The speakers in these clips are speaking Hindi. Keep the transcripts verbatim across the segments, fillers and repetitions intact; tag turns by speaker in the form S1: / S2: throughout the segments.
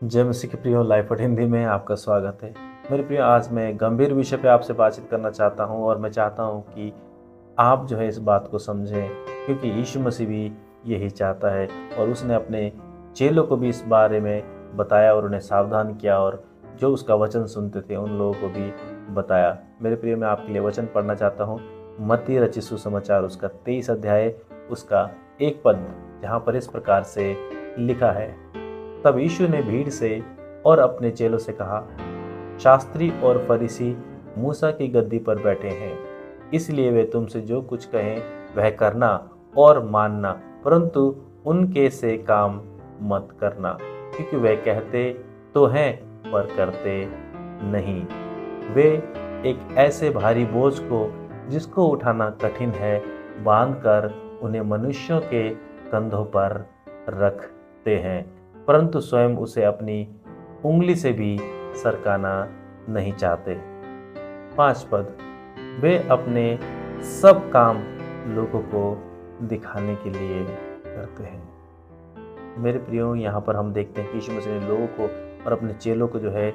S1: जय मसीह के प्रियो, लाइफ एट हिंदी में आपका स्वागत है। मेरे प्रियो, आज मैं गंभीर विषय पे आपसे बातचीत करना चाहता हूँ और मैं चाहता हूँ कि आप जो है इस बात को समझें, क्योंकि यीशु मसीह भी यही चाहता है और उसने अपने चेलों को भी इस बारे में बताया और उन्हें सावधान किया, और जो उसका वचन सुनते थे उन लोगों को भी बताया। मेरे प्रियो, मैं आपके लिए वचन पढ़ना चाहता हूँ। मत्ती रचित सुसमाचार उसका तेईस अध्याय उसका एक पद, जहाँ पर इस प्रकार से लिखा है। तब यीशु ने भीड़ से और अपने चेलों से कहा, शास्त्री और फरीसी मूसा की गद्दी पर बैठे हैं, इसलिए वे तुमसे जो कुछ कहें वह करना और मानना, परंतु उनके से काम मत करना, क्योंकि वे कहते तो हैं पर करते नहीं। वे एक ऐसे भारी बोझ को जिसको उठाना कठिन है बांधकर उन्हें मनुष्यों के कंधों पर रखते हैं, परंतु स्वयं उसे अपनी उंगली से भी सरकाना नहीं चाहते। पांच पद, वे अपने सब काम लोगों को दिखाने के लिए करते हैं। मेरे प्रियो, यहाँ पर हम देखते हैं कि यीशु मसीह ने लोगों को और अपने चेलों को जो है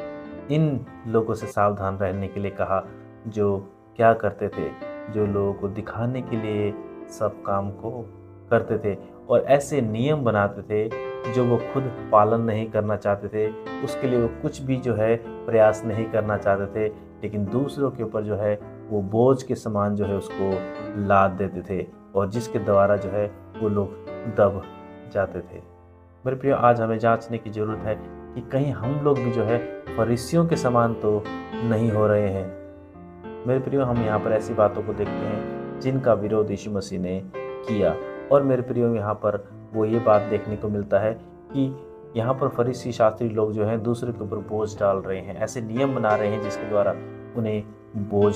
S1: इन लोगों से सावधान रहने के लिए कहा, जो क्या करते थे, जो लोगों को दिखाने के लिए सब काम को करते थे और ऐसे नियम बनाते थे जो वो खुद पालन नहीं करना चाहते थे। उसके लिए वो कुछ भी जो है प्रयास नहीं करना चाहते थे, लेकिन दूसरों के ऊपर जो है वो बोझ के समान जो है उसको लाद देते थे, और जिसके द्वारा जो है वो लोग दब जाते थे। मेरे प्रियो, आज हमें जांचने की ज़रूरत है कि कहीं हम लोग भी जो है फरीसियों के समान तो नहीं हो रहे हैं। मेरे प्रियो, हम यहाँ पर ऐसी बातों को देखते हैं जिनका विरोध यीशु मसीह ने किया, और मेरे प्रियो यहाँ पर वो ये बात देखने को मिलता है कि यहाँ पर फरीसी शास्त्री लोग जो हैं दूसरे के ऊपर बोझ डाल रहे हैं, ऐसे नियम बना रहे हैं जिसके द्वारा उन्हें बोझ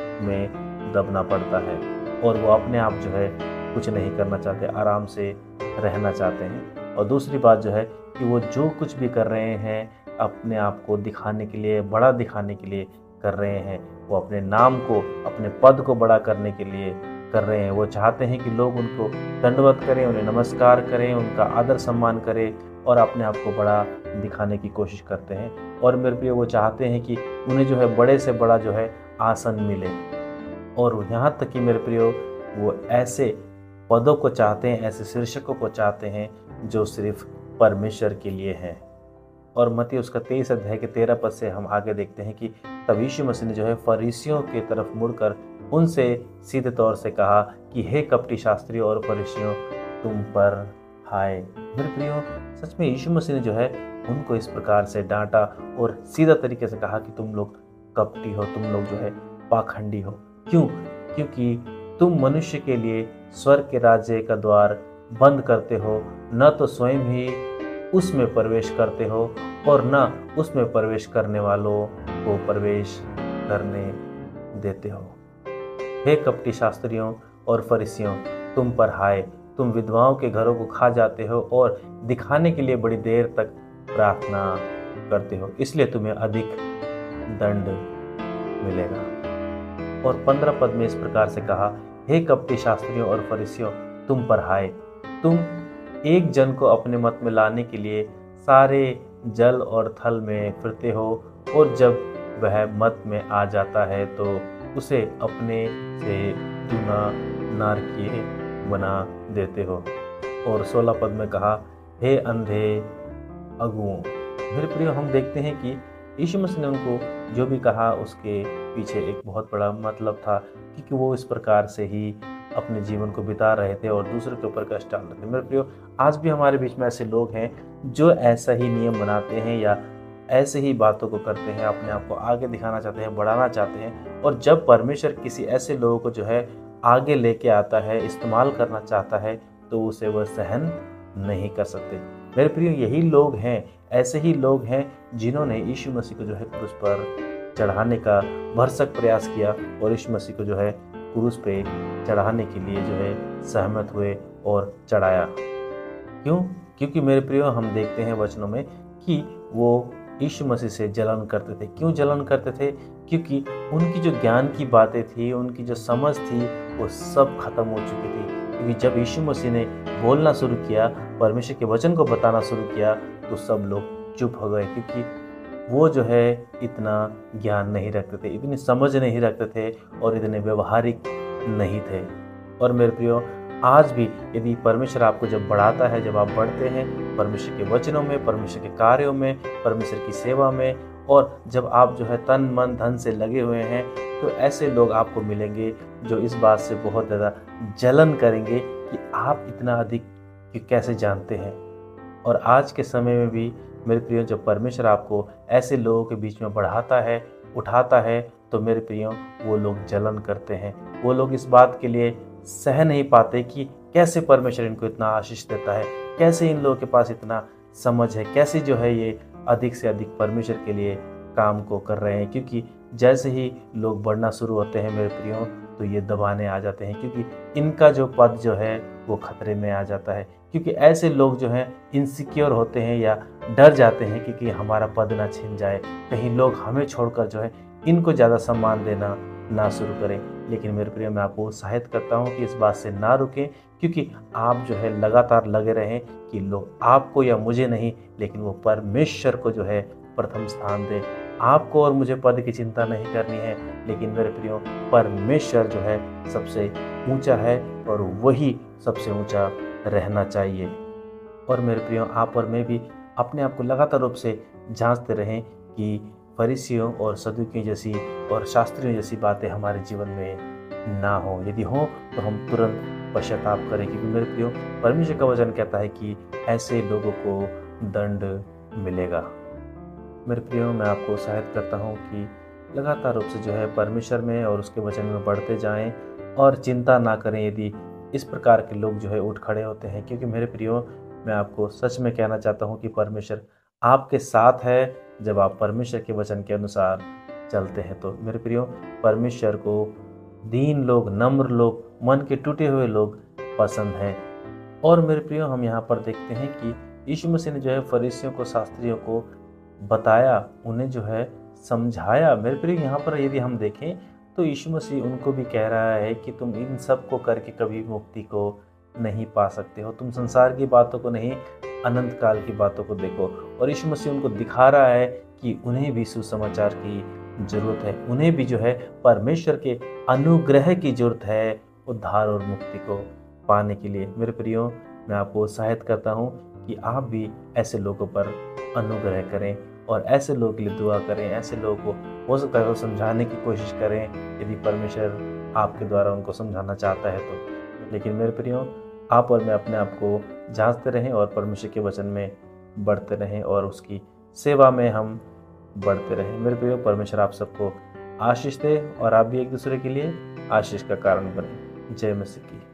S1: में दबना पड़ता है, और वो अपने आप जो है कुछ नहीं करना चाहते, आराम से रहना चाहते हैं। और दूसरी बात जो है कि वो जो कुछ भी कर रहे हैं अपने आप को दिखाने के लिए, बड़ा दिखाने के लिए कर रहे हैं। वो अपने नाम को, अपने पद को बड़ा करने के लिए कर रहे हैं। वो चाहते हैं कि लोग उनको दंडवत करें, उन्हें नमस्कार करें, उनका आदर सम्मान करें, और अपने आप को बड़ा दिखाने की कोशिश करते हैं। और मेरे प्रिय, वो चाहते हैं कि उन्हें जो है बड़े से बड़ा जो है आसन मिले, और यहाँ तक कि मेरे प्रियो वो ऐसे पदों को चाहते हैं, ऐसे शीर्षकों को चाहते हैं जो सिर्फ परमेश्वर के लिए हैं। और मत्ती उसका तेईस अध्याय के तेरह पद से हम आगे देखते हैं कि तब यीशु मसीह ने जो है फरीसियों की तरफ मुड़कर उनसे सीधे तौर से कहा कि हे कपटी शास्त्री और फरीसियों, तुम पर हाय। मेरे प्रियो, सच में यीशु मसीह ने जो है उनको इस प्रकार से डांटा और सीधा तरीके से कहा कि तुम लोग कपटी हो, तुम लोग जो है पाखंडी हो। क्यों? क्योंकि तुम मनुष्य के लिए स्वर्ग के राज्य का द्वार बंद करते हो, न तो स्वयं ही उसमें प्रवेश करते हो और न उसमें प्रवेश करने वालों को प्रवेश करने देते हो। हे कपटी शास्त्रियों और फरीसियों, तुम पर हाय, तुम विधवाओं के घरों को खा जाते हो और दिखाने के लिए बड़ी देर तक प्रार्थना करते हो, इसलिए तुम्हें अधिक दंड मिलेगा। और पंद्रह पद में इस प्रकार से कहा, हे कपटी शास्त्रियों और फरीसियों, तुम पर हाय, तुम एक जन को अपने मत में लाने के लिए सारे जल और थल में फिरते हो, और जब वह मत में आ जाता है तो उसे अपने से दूना नारकीय बना देते हो। और सोलह पद में कहा, हे अंधे अगुओं। मेरे प्रियो, हम देखते हैं कि यीशु मसीह ने उनको जो भी कहा उसके पीछे एक बहुत बड़ा मतलब था, क्योंकि वो इस प्रकार से ही अपने जीवन को बिता रहे थे और दूसरों के ऊपर कष्ट डाल रहे थे। मेरे प्रियो, आज भी हमारे बीच में ऐसे लोग हैं जो ऐसा ही नियम बनाते हैं या ऐसे ही बातों को करते हैं, अपने आप को आगे दिखाना चाहते हैं, बढ़ाना चाहते हैं, और जब परमेश्वर किसी ऐसे लोगों को जो है आगे लेके आता है, इस्तेमाल करना चाहता है, तो उसे वह सहन नहीं कर सकते। मेरे प्रियो, यही लोग हैं, ऐसे ही लोग हैं जिन्होंने यीशु मसीह को जो है क्रूस पर चढ़ाने का भरसक प्रयास किया और यीशु मसीह को जो है क्रूस पे चढ़ाने के लिए जो है सहमत हुए और चढ़ाया। क्यों? क्योंकि मेरे प्रियो, हम देखते हैं वचनों में कि वो यीशु मसीह से जलन करते थे। क्यों जलन करते थे? क्योंकि उनकी जो ज्ञान की बातें थी, उनकी जो समझ थी, वो सब खत्म हो चुकी थी। क्योंकि जब यीशु मसीह ने बोलना शुरू किया, परमेश्वर के वचन को बताना शुरू किया, तो सब लोग चुप हो गए, क्योंकि वो जो है इतना ज्ञान नहीं रखते थे, इतनी समझ नहीं रखते थे और इतने व्यवहारिक नहीं थे। और मेरे प्रियो, आज भी यदि परमेश्वर आपको जब बढ़ाता है, जब आप बढ़ते हैं परमेश्वर के वचनों में, परमेश्वर के कार्यों में, परमेश्वर की सेवा में, और जब आप जो है तन मन धन से लगे हुए हैं, तो ऐसे लोग आपको मिलेंगे जो इस बात से बहुत ज़्यादा जलन करेंगे कि आप इतना अधिक कैसे जानते हैं। और आज के समय में भी मेरे प्रियो, जब परमेश्वर आपको ऐसे लोगों के बीच में बढ़ाता है, उठाता है, तो मेरे प्रियो वो लोग जलन करते हैं। वो लोग इस बात के लिए सह नहीं पाते कि कैसे परमेश्वर इनको इतना आशीष देता है, कैसे इन लोगों के पास इतना समझ है, कैसे जो है ये अधिक से अधिक परमेश्वर के लिए काम को कर रहे हैं। क्योंकि जैसे ही लोग बढ़ना शुरू होते हैं मेरे प्रियो, तो ये दबाने आ जाते हैं, क्योंकि इनका जो पद जो है वो खतरे में आ जाता है। क्योंकि ऐसे लोग जो हैं इनसिक्योर होते हैं या डर जाते हैं कि, कि हमारा पद ना छिन जाए, कहीं लोग हमें छोड़कर जो है इनको ज़्यादा सम्मान देना ना शुरू करें। लेकिन मेरे प्रिय, मैं आपको उत्साहित करता हूँ कि इस बात से ना रुकें, क्योंकि आप जो है लगातार लगे रहें कि लोग आपको या मुझे नहीं, लेकिन वो परमेश्वर को जो है प्रथम स्थान दें। आपको और मुझे पद की चिंता नहीं करनी है, लेकिन मेरे प्रियो, परमेश्वर जो है सबसे ऊंचा है और वही सबसे ऊंचा रहना चाहिए। और मेरे प्रियो, आप और मैं भी अपने आप को लगातार रूप से जांचते रहें कि फरीसियों और सदूकियों जैसी और शास्त्रियों जैसी बातें हमारे जीवन में ना हो। यदि हो तो हम तुरंत पश्चाताप करें, क्योंकि मेरे प्रियो, परमेश्वर का वचन कहता है कि ऐसे लोगों को दंड मिलेगा। मेरे प्रियो, मैं आपको उत्साहित करता हूँ कि लगातार रूप से जो है परमेश्वर में और उसके वचन में बढ़ते जाएं और चिंता ना करें यदि इस प्रकार के लोग जो है उठ खड़े होते हैं। क्योंकि मेरे प्रियो, मैं आपको सच में कहना चाहता हूँ कि परमेश्वर आपके साथ है जब आप परमेश्वर के वचन के अनुसार चलते हैं। तो मेरे प्रियो, परमेश्वर को दीन लोग, नम्र लोग, मन के टूटे हुए लोग पसंद हैं। और मेरे प्रियो, हम यहाँ पर देखते हैं कि यीशु मसीह ने जो है फरीसियों को, शास्त्रियों को बताया, उन्हें जो है समझाया। मेरे प्रियो, यहाँ पर यदि हम देखें तो यीशु मसीह उनको भी कह रहा है कि तुम इन सब को करके कभी मुक्ति को नहीं पा सकते हो, तुम संसार की बातों को नहीं, अनंत काल की बातों को देखो। और यीशु मसीह उनको दिखा रहा है कि उन्हें भी सुसमाचार की जरूरत है, उन्हें भी जो है परमेश्वर के अनुग्रह की जरूरत है उद्धार और मुक्ति को पाने के लिए। मेरे प्रियो, मैं आपको उत्साहित करता हूँ कि आप भी ऐसे लोगों पर अनुग्रह करें और ऐसे लोगों के लिए दुआ करें, ऐसे लोगों को हो सकता है तो समझाने की कोशिश करें यदि परमेश्वर आपके द्वारा उनको समझाना चाहता है तो। लेकिन मेरे प्रियो, आप और मैं अपने आप को जांचते रहें और परमेश्वर के वचन में बढ़ते रहें और उसकी सेवा में हम बढ़ते रहें। मेरे प्रियो, परमेश्वर आप सबको आशीष दे और आप भी एक दूसरे के लिए आशीष का कारण बने। जय मसीह की।